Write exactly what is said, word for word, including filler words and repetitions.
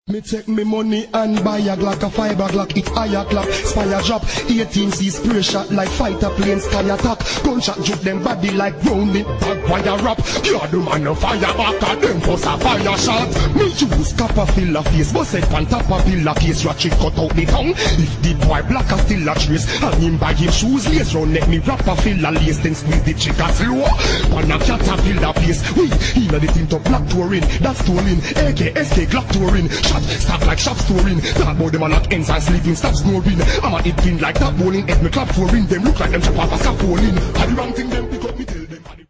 Me take me money and buy a Glock, a fiber Glock, it higher clap, spire drop, eighteen C spray shot like fighter plane, sky attack, gunshot juke them body like brownie, bag wire rap, you're the man of fire back at them post a fire shot. Me use copper fill a face, bust it pan top a pill a case, ratchet cut out the tongue, if the boy black a still a trace, and him buy him shoes, lace round neck me wrap a fill a lace, then squeeze the trigger slow, pan a caterpillar place, we, he know the thing to black touring, that's touring, A K S K Glock touring, stop like shop storing. Talk about them a lock ends and sleeping, stop snoring. I'm a hit pin like that bowling. Head me clap for in them, look like them chop off a scaffolding. Had the wrong thing, them pick up me tell.